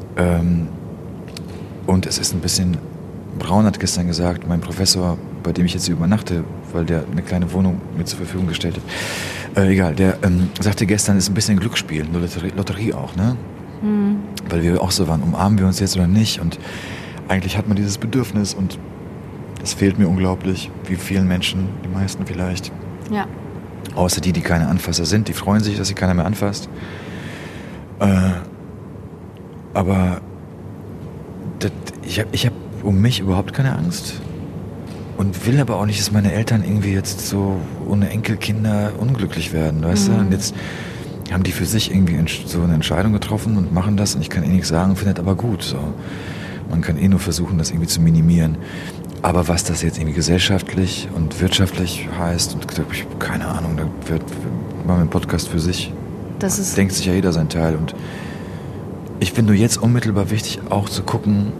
Und es ist ein bisschen, Braun hat gestern gesagt, mein Professor, bei dem ich jetzt übernachte, weil der eine kleine Wohnung mir zur Verfügung gestellt hat, der sagte gestern, ist ein bisschen Glücksspiel, eine Lotterie auch, ne? Weil wir auch so waren, umarmen wir uns jetzt oder nicht und eigentlich hat man dieses Bedürfnis und das fehlt mir unglaublich, wie vielen Menschen, die meisten vielleicht. Ja. Außer die keine Anfasser sind, die freuen sich, dass sie keiner mehr anfasst. Aber ich hab um mich überhaupt keine Angst. Und will aber auch nicht, dass meine Eltern irgendwie jetzt so ohne Enkelkinder unglücklich werden, weißt du? Und jetzt haben die für sich irgendwie so eine Entscheidung getroffen und machen das und ich kann nichts sagen, finde das aber gut. So. Man kann nur versuchen, das irgendwie zu minimieren. Aber was das jetzt irgendwie gesellschaftlich und wirtschaftlich heißt, und ich habe keine Ahnung, da wird mal ein Podcast für sich. Denkt sich ja jeder sein Teil. Und ich finde nur jetzt unmittelbar wichtig, auch zu gucken,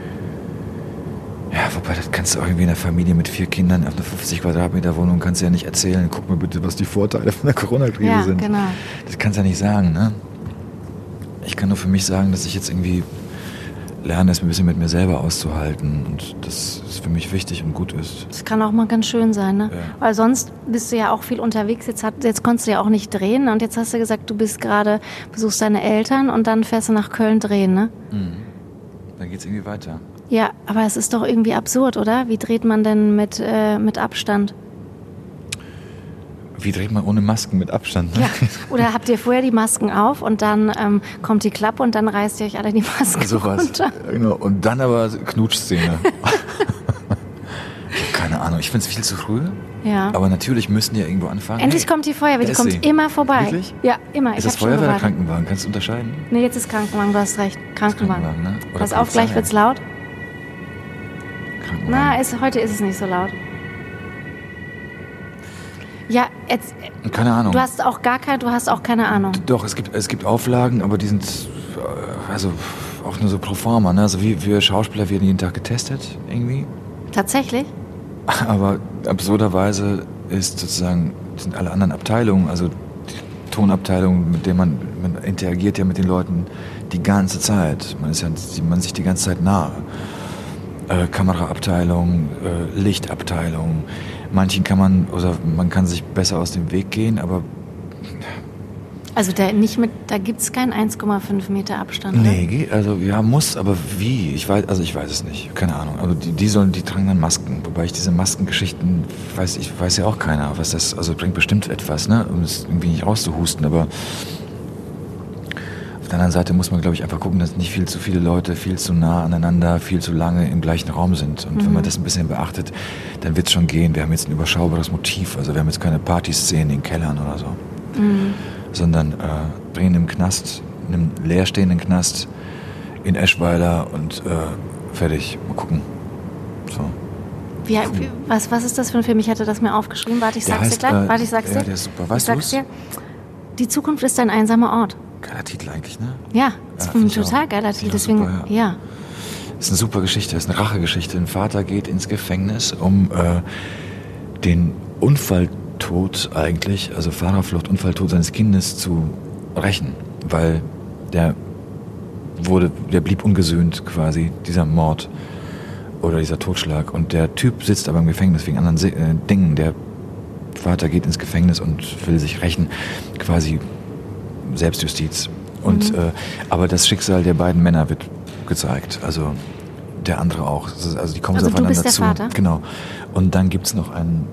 ja, wobei, das kannst du auch irgendwie in einer Familie mit 4 Kindern auf einer 50 Quadratmeter Wohnung kannst du ja nicht erzählen. Guck mal bitte, was die Vorteile von der Corona-Krise sind. Ja, genau. Das kannst du ja nicht sagen, ne? Ich kann nur für mich sagen, dass ich jetzt irgendwie lerne, es ein bisschen mit mir selber auszuhalten. Und das ist für mich wichtig und gut ist. Das kann auch mal ganz schön sein, ne? Ja. Weil sonst bist du ja auch viel unterwegs. Jetzt konntest du ja auch nicht drehen. Und jetzt hast du gesagt, du besuchst deine Eltern und dann fährst du nach Köln drehen, ne? Dann geht's irgendwie weiter. Ja, aber es ist doch irgendwie absurd, oder? Wie dreht man denn mit Abstand? Wie dreht man ohne Masken mit Abstand? Ne? Ja. Oder habt ihr vorher die Masken auf und dann kommt die Klappe und dann reißt ihr euch alle die Masken runter? Genau. Und dann aber Knutschszene. Keine Ahnung, ich finde es viel zu früh. Ja. Aber natürlich müssen die ja irgendwo anfangen. Endlich kommt die Feuerwehr, die kommt immer vorbei. Wirklich? Ja, immer. Ist das Feuerwehr oder Krankenwagen? Kannst du unterscheiden? Nee, jetzt ist Krankenwagen, du hast recht. Krankenwagen, ne? Pass auf, gleich wird's laut. Heute ist es nicht so laut. Ja, jetzt. Keine Ahnung. Du hast auch keine Ahnung. Doch, es gibt Auflagen, aber die sind also auch nur so pro forma, ne? Also wir Schauspieler werden jeden Tag getestet, irgendwie. Tatsächlich? Aber absurderweise sind alle anderen Abteilungen, also die Tonabteilung, mit der man interagiert ja mit den Leuten die ganze Zeit. Man ist sich die ganze Zeit nahe. Kameraabteilung, Lichtabteilung. Manchen man kann sich besser aus dem Weg gehen, aber also da gibt's keinen 1,5 Meter Abstand. Nee, also ja, muss, aber wie? Ich weiß es nicht. Keine Ahnung. Also die tragen dann Masken, wobei ich diese Maskengeschichten weiß ja auch keiner, was das, also bringt bestimmt etwas, ne, um es irgendwie nicht rauszuhusten, aber auf der anderen Seite muss man, glaube ich, einfach gucken, dass nicht viel zu viele Leute viel zu nah aneinander, viel zu lange im gleichen Raum sind. Und wenn man das ein bisschen beachtet, dann wird es schon gehen. Wir haben jetzt ein überschaubares Motiv. Also wir haben jetzt keine Partyszenen in Kellern oder so. Sondern drehen im Knast, in einem leerstehenden Knast in Eschweiler und fertig. Mal gucken. So. Was ist das für ein Film? Ich hatte das mir aufgeschrieben. Warte, ich sag's dir gleich. Ja, der ist super. Weißt du? Die Zukunft ist ein einsamer Ort. Geiler Titel eigentlich, ne? Ja, das ist ein total geiler Titel. Deswegen, super, ja. Das ist eine super Geschichte, das ist eine Rachegeschichte. Ein Vater geht ins Gefängnis, um den Unfalltod eigentlich, also Fahrerflucht, Unfalltod seines Kindes zu rächen. Weil der blieb ungesühnt quasi, dieser Mord oder dieser Totschlag. Und der Typ sitzt aber im Gefängnis wegen anderen Dingen. Der Vater geht ins Gefängnis und will sich rächen, quasi Selbstjustiz. Und aber das Schicksal der beiden Männer wird gezeigt. Also der andere auch. Also die kommen so aufeinander zu. Du bist der Vater? Genau. Und dann gibt es noch ein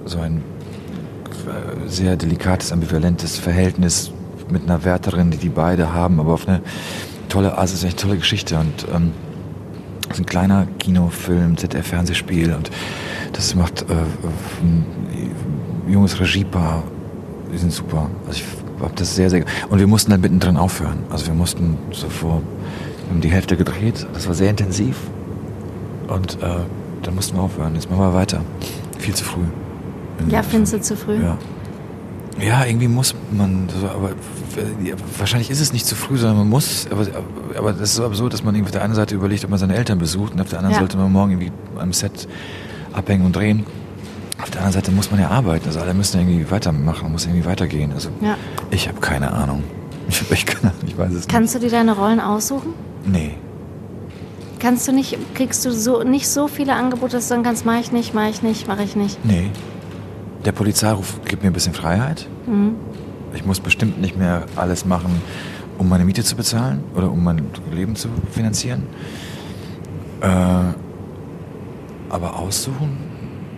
sehr delikates, ambivalentes Verhältnis mit einer Wärterin, die beide haben, aber auf eine tolle, also es ist eine tolle Geschichte. Und es ist ein kleiner Kinofilm, ZDF-Fernsehspiel und das macht ein junges Regiepaar. Die sind super. Also ich habe das sehr, sehr... Und wir mussten dann mittendrin aufhören. Also wir mussten wir haben die Hälfte gedreht. Das war sehr intensiv. Und dann mussten wir aufhören. Jetzt machen wir weiter. Viel zu früh. Ja, findest du zu früh? Ja, irgendwie muss man... Aber wahrscheinlich ist es nicht zu früh, sondern man muss... Aber das ist so absurd, dass man irgendwie auf der einen Seite überlegt, ob man seine Eltern besucht und auf der anderen sollte man morgen irgendwie am Set abhängen und drehen. Auf der anderen Seite muss man ja arbeiten, also alle müssen irgendwie weitermachen, man muss irgendwie weitergehen. Also ich habe keine Ahnung. Ich weiß es nicht. Kannst du dir deine Rollen aussuchen? Nee. Kriegst du nicht so viele Angebote, dass du sagen kannst, mache ich nicht. Nee. Der Polizeiruf gibt mir ein bisschen Freiheit. Ich muss bestimmt nicht mehr alles machen, um meine Miete zu bezahlen oder um mein Leben zu finanzieren. Aber aussuchen?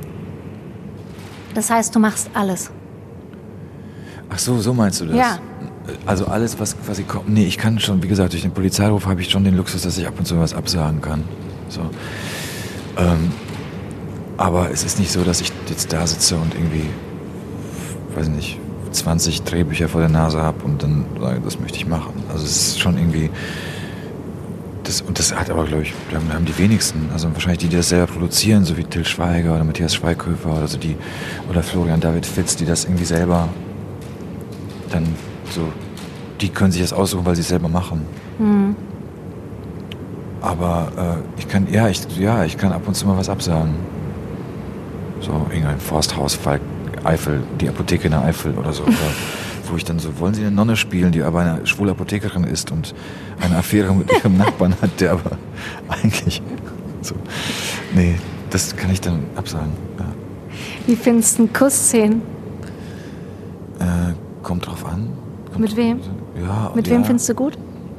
Das heißt, du machst alles? Ach so meinst du das? Ja. Also alles, was quasi kommt. Nee, ich kann schon, wie gesagt, durch den Polizeiruf habe ich schon den Luxus, dass ich ab und zu was absagen kann. So. Aber es ist nicht so, dass ich jetzt da sitze und irgendwie, weiß nicht, 20 Drehbücher vor der Nase habe und dann sage, das möchte ich machen. Also es ist schon irgendwie, das hat aber, glaube ich, haben die wenigsten, also wahrscheinlich die das selber produzieren, so wie Till Schweiger oder Matthias Schweighöfer oder so oder Florian David Fitz, die das irgendwie selber dann so, die können sich das aussuchen, weil sie es selber machen. Mhm. Aber ich kann ab und zu mal was absagen. So irgendein Forsthaus, Eifel, die Apotheke in der Eifel oder so. Oder wo ich dann so, wollen Sie eine Nonne spielen, die aber eine schwule Apothekerin ist und eine Affäre mit ihrem Nachbarn hat, der aber eigentlich so. Nee, das kann ich dann absagen. Ja. Wie findest du Kussszenen? Kommt drauf an. Mit wem? Ja. Mit wem findest du gut?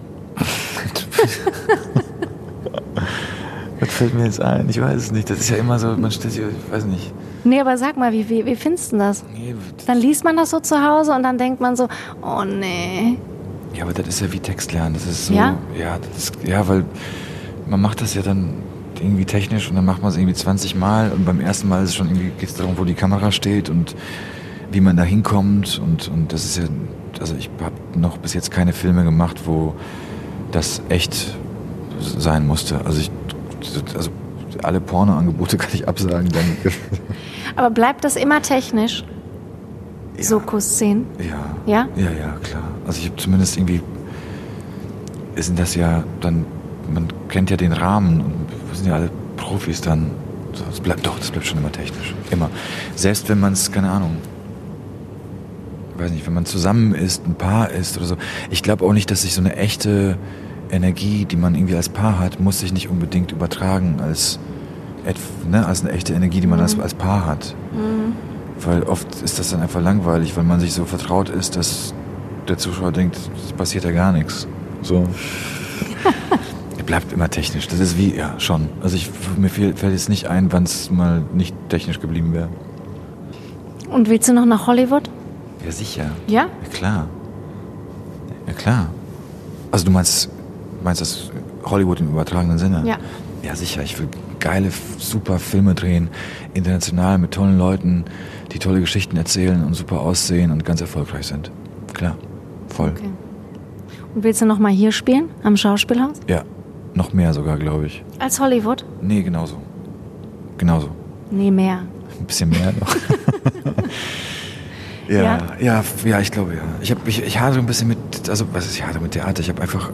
Was fällt mir jetzt ein? Ich weiß es nicht. Das ist ja immer so, man stellt sich, ich weiß nicht. Nee, aber sag mal, wie findest du das? Nee, dann liest man das so zu Hause und dann denkt man so, oh nee. Ja, aber das ist ja wie Textlernen. Das ist so, ja, weil man macht das ja dann irgendwie technisch und dann macht man es irgendwie 20 Mal und beim ersten Mal ist es schon irgendwie, geht es darum, wo die Kamera steht und wie man da hinkommt und das ist ja, also ich habe noch bis jetzt keine Filme gemacht, wo das echt sein musste. Also alle Pornoangebote kann ich absagen. Dann. Aber bleibt das immer technisch? Ja. So Kussszenen? Ja. Ja? Ja, klar. Also ich habe zumindest irgendwie, sind das ja dann, man kennt ja den Rahmen und wir sind ja alle Profis dann. Das bleibt schon immer technisch. Immer. Selbst wenn man es, keine Ahnung, weiß nicht, wenn man zusammen ist, ein Paar ist oder so. Ich glaube auch nicht, dass sich so eine echte Energie, die man irgendwie als Paar hat, muss sich nicht unbedingt übertragen als eine echte Energie, die man als Paar hat. Mhm. Weil oft ist das dann einfach langweilig, weil man sich so vertraut ist, dass der Zuschauer denkt, es passiert ja gar nichts. So. Bleibt immer technisch. Das ist wie, ja, schon. Also mir fällt jetzt nicht ein, wann es mal nicht technisch geblieben wäre. Und willst du noch nach Hollywood? Ja, sicher. Ja? Ja, klar. Ja, klar. Also du meinst das Hollywood im übertragenen Sinne? Ja. Ja, sicher. Ich will geile, super Filme drehen, international mit tollen Leuten, die tolle Geschichten erzählen und super aussehen und ganz erfolgreich sind. Klar, voll. Okay. Und willst du noch mal hier spielen, am Schauspielhaus? Ja, noch mehr sogar, glaube ich. Als Hollywood? Nee, genauso. Nee, mehr. Ein bisschen mehr noch. Ja, ich glaube, ja. Ich hadere ein bisschen mit, also was ist, ich hadere mit Theater? Ich habe einfach,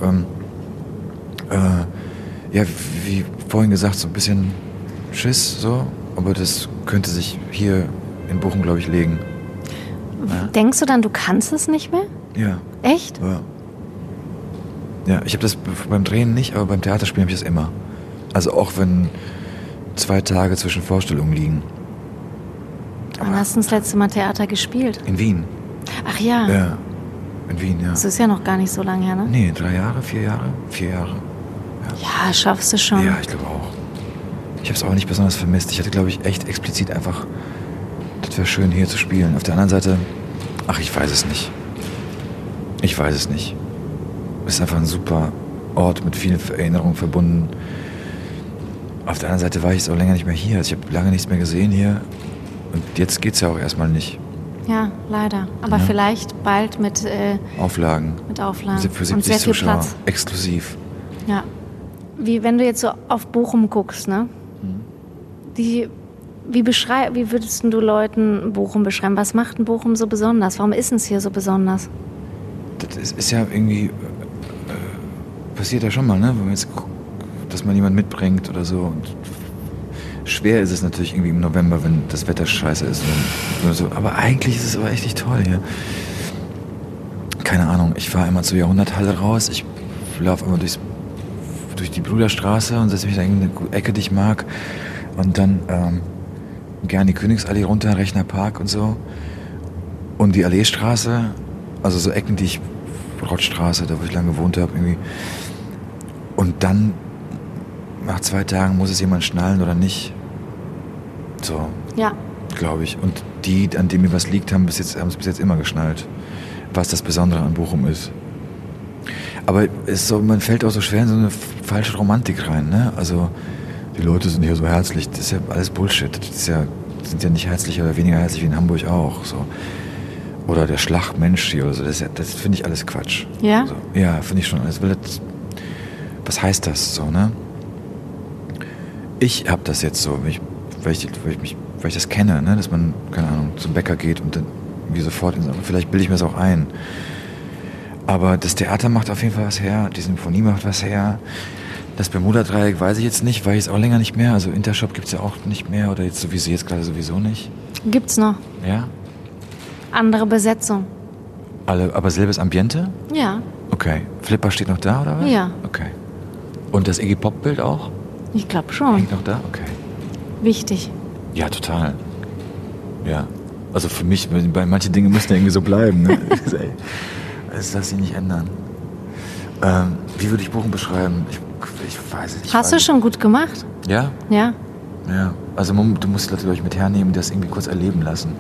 wie vorhin gesagt, so ein bisschen Schiss, so. Aber das könnte sich hier in Bochum, glaube ich, legen. Ja? Denkst du dann, du kannst es nicht mehr? Ja. Echt? Ja. Ja, ich habe das beim Drehen nicht, aber beim Theaterspielen habe ich das immer. Also auch wenn 2 Tage zwischen Vorstellungen liegen. Wann hast du das letzte Mal Theater gespielt? In Wien. Ach ja. Ja, in Wien, ja. Das ist ja noch gar nicht so lange her, ne? Nee, 3 Jahre, 4 Jahre? 4 Jahre. Ja, schaffst du schon. Ja, ich glaube auch. Ich habe es auch nicht besonders vermisst. Ich hatte, glaube ich, echt explizit einfach, das wäre schön, hier zu spielen. Auf der anderen Seite, ich weiß es nicht. Es ist einfach ein super Ort mit vielen Erinnerungen verbunden. Auf der anderen Seite war ich jetzt auch länger nicht mehr hier. Also ich habe lange nichts mehr gesehen hier. Und jetzt geht's ja auch erstmal nicht. Ja, leider. Aber vielleicht bald mit Auflagen. Mit Auflagen. Für 70 und sehr viel Zuschauer. Platz. Exklusiv. Ja. Wie wenn du jetzt so auf Bochum guckst, ne? Wie würdest du Leuten Bochum beschreiben? Was macht denn Bochum so besonders? Warum ist es hier so besonders? Das ist ja irgendwie, passiert ja schon mal, ne? Wenn man jetzt guckt, dass man jemanden mitbringt oder so. Und schwer ist es natürlich irgendwie im November, wenn das Wetter scheiße ist. Und so. Aber eigentlich ist es aber echt nicht toll hier. Keine Ahnung, ich fahre immer zur Jahrhunderthalle raus. Ich laufe immer durch die Brüderstraße und setze mich da in eine Ecke, die ich mag. Und dann gern die Königsallee runter, Rechner Park und so. Und die Alleestraße, also so Ecken, die ich, Rottstraße, da wo ich lange gewohnt habe, irgendwie. Und dann, nach 2 Tagen, muss es jemand schnallen oder nicht. So. Ja. Glaube ich. Und die, an denen mir was liegt, haben es bis jetzt immer geschnallt. Was das Besondere an Bochum ist. Aber man fällt auch so schwer in so eine falsche Romantik rein, ne? Also, die Leute sind hier so herzlich. Das ist ja alles Bullshit. Sind ja nicht herzlicher oder weniger herzlich wie in Hamburg auch. So. Oder der Schlachtmensch hier oder so. Das finde ich alles Quatsch. Ja? So. Ja, finde ich schon. Was heißt das so, ne? Ich habe das jetzt so, weil ich das kenne, ne? Dass man, keine Ahnung, zum Bäcker geht und dann wie sofort, vielleicht bilde ich mir das auch ein. Aber das Theater macht auf jeden Fall was her, die Symphonie macht was her. Das Bermuda-Dreieck weiß ich jetzt nicht, weil ich es auch länger nicht mehr. Also Intershop gibt es ja auch nicht mehr oder jetzt sowieso, jetzt gerade sowieso nicht. Gibt's noch. Ja? Andere Besetzung. Aber selbes Ambiente? Ja. Okay. Flipper steht noch da, oder was? Ja. Okay. Und das Iggy Pop-Bild auch? Ich glaube schon. Hängt noch da? Okay. Wichtig. Ja, total. Ja. Also für mich, bei manche Dinge müssen ja irgendwie so bleiben. Ne? Das lass sich nicht ändern. Wie würde ich Bochum beschreiben? Ich weiß es nicht. Hast du schon gut gemacht? Ja? Ja. Ja. Also du musst die Leute, glaube ich, mit hernehmen, das irgendwie kurz erleben lassen.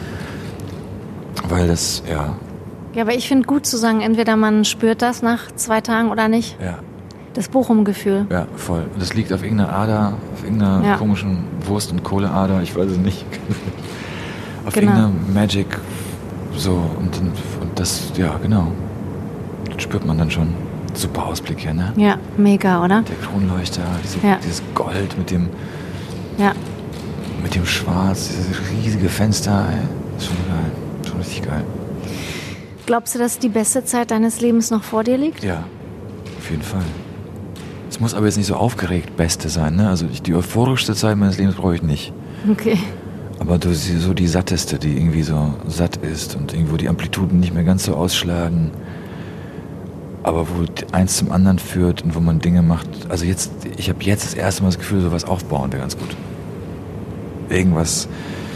Weil das, ja. Ja, aber ich finde gut zu sagen, entweder man spürt das nach 2 Tagen oder nicht. Ja. Das Bochum-Gefühl. Ja, voll. Und das liegt auf irgendeiner Ader, auf irgendeiner komischen Wurst- und Kohleader, ich weiß es nicht. Auf irgendeiner Magic, so, und das, ja, genau. Das spürt man dann schon. Super Ausblick hier, ne? Ja, mega, oder? Der Kronleuchter, dieses Gold mit dem Schwarz, dieses riesige Fenster, ey. Ist schon geil, schon richtig geil. Glaubst du, dass die beste Zeit deines Lebens noch vor dir liegt? Ja, auf jeden Fall. Es muss aber jetzt nicht so aufgeregt Beste sein, ne? Also die euphorischste Zeit meines Lebens brauche ich nicht. Okay. Aber so die satteste, die irgendwie so satt ist und irgendwo die Amplituden nicht mehr ganz so ausschlagen. Aber wo eins zum anderen führt und wo man Dinge macht. Also ich habe jetzt das erste Mal das Gefühl, sowas aufbauen wäre ganz gut. Irgendwas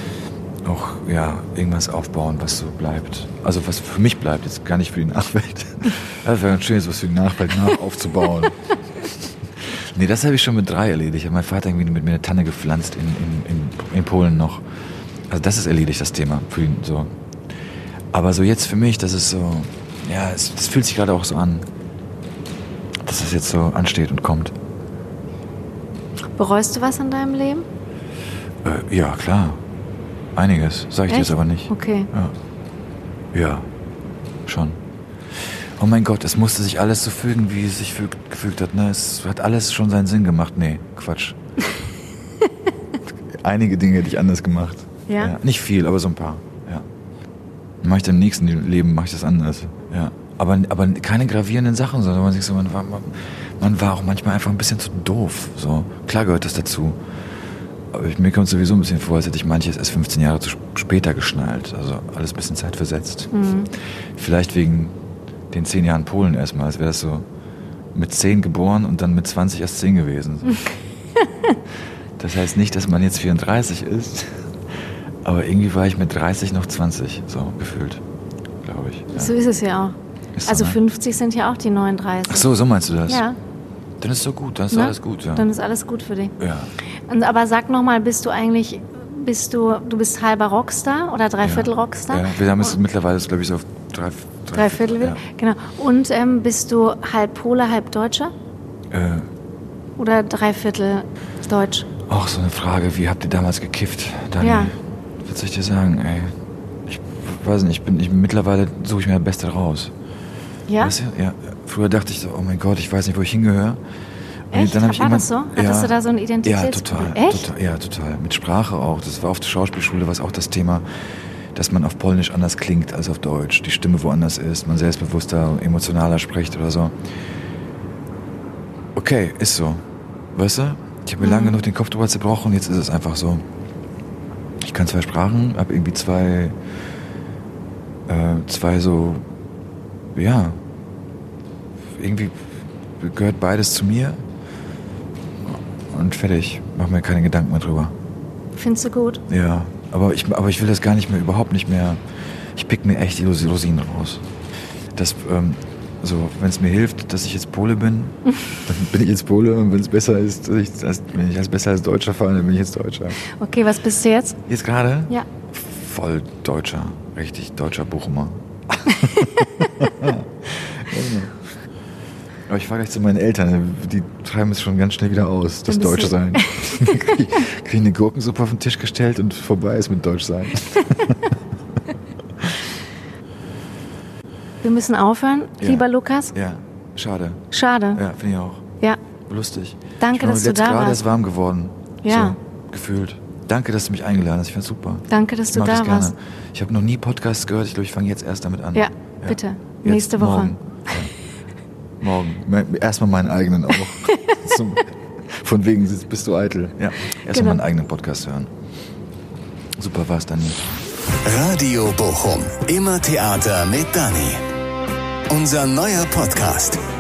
aufbauen, was so bleibt. Also was für mich bleibt, jetzt gar nicht für die Nachwelt. Das wäre ganz schön, was für die Nachwelt aufzubauen. Nee, das habe ich schon mit 3 erledigt. Hat mein Vater irgendwie mit mir eine Tanne gepflanzt in Polen noch. Also das ist erledigt, das Thema. Für ihn so. Aber so jetzt für mich, das ist so, ja, das fühlt sich gerade auch so an, dass das jetzt so ansteht und kommt. Bereust du was in deinem Leben? Ja, klar. Einiges, sage ich dir jetzt aber nicht. Okay. Ja, schon. Oh mein Gott, es musste sich alles so fügen, wie es sich gefügt hat. Ne? Es hat alles schon seinen Sinn gemacht. Nee, Quatsch. Einige Dinge hätte ich anders gemacht. Ja? Nicht viel, aber so ein paar. Ja. Mache ich dann im nächsten Leben, mache ich das anders. Ja. Aber keine gravierenden Sachen, sondern man war auch manchmal einfach ein bisschen zu doof. So. Klar gehört das dazu. Aber mir kommt sowieso ein bisschen vor, als hätte ich manches erst 15 Jahre später geschnallt. Also alles ein bisschen zeitversetzt. Mhm. Vielleicht wegen den 10 Jahren Polen erstmal. Als wäre das so mit 10 geboren und dann mit 20 erst 10 gewesen. So. Das heißt nicht, dass man jetzt 34 ist. Aber irgendwie war ich mit 30 noch 20, so gefühlt, glaube ich. Ja. So ist es ja auch. Also 50 sind ja auch die 39. Ach so meinst du das? Ja. Dann ist es so gut, dann ist alles gut, ja. Dann ist alles gut für dich. Ja. Aber sag nochmal, du bist halber Rockstar oder Dreiviertel Rockstar? Ja, wir haben es mittlerweile, glaube ich, so auf Dreiviertel, ja. Genau. Und bist du halb Pole, halb Deutscher? Oder Dreiviertel Deutsch? Auch so eine Frage, wie habt ihr damals gekifft, Dani? Ja. Was soll ich dir sagen, ey? Ich weiß nicht, mittlerweile suche ich mir das Beste raus. Ja? Weißt du? Ja. Früher dachte ich so, oh mein Gott, ich weiß nicht, wo ich hingehöre. Echt? Dann War das so? Hattest du da so eine Identität? Ja, total. Echt? Total, ja, total. Mit Sprache auch. Das war auf der Schauspielschule, was auch das Thema, dass man auf Polnisch anders klingt als auf Deutsch. Die Stimme woanders ist, man selbstbewusster, emotionaler spricht oder so. Okay, ist so. Weißt du? Ich habe mir lange genug den Kopf drüber zerbrochen, jetzt ist es einfach so. Ich kann 2 Sprachen, habe irgendwie zwei so, ja, irgendwie gehört beides zu mir und fertig. Mach mir keine Gedanken mehr drüber. Findest du gut? Ja, aber ich will das gar nicht mehr, überhaupt nicht mehr. Ich pick mir echt die Rosinen raus. Das, so, wenn es mir hilft, dass ich jetzt Pole bin, dann bin ich jetzt Pole. Und wenn es besser ist, wenn ich als besser als Deutscher fahre, dann bin ich jetzt Deutscher. Okay, was bist du jetzt? Jetzt gerade? Ja. Voll Deutscher. Richtig deutscher Bochumer. Aber ich fahre gleich zu meinen Eltern, die treiben es schon ganz schnell wieder aus, das Deutschsein. Krieg eine Gurkensuppe auf den Tisch gestellt und vorbei ist mit Deutschsein. Wir müssen aufhören, lieber Lukas. Ja, schade. Schade. Ja, finde ich auch. Ja. Lustig. Danke, dass du da warst. Gerade ist warm geworden. Ja. So, gefühlt. Danke, dass du mich eingeladen hast. Ich fand's super. Danke, dass du da warst. Ich habe noch nie Podcasts gehört. Ich glaube, ich fange jetzt erst damit an. Ja, bitte. Nächste Woche. Morgen. Morgen. Erstmal meinen eigenen auch. Von wegen bist du eitel. Ja, erstmal meinen eigenen Podcast hören. Super war's, Dani. Radio Bochum. Immer Theater mit Dani. Unser neuer Podcast.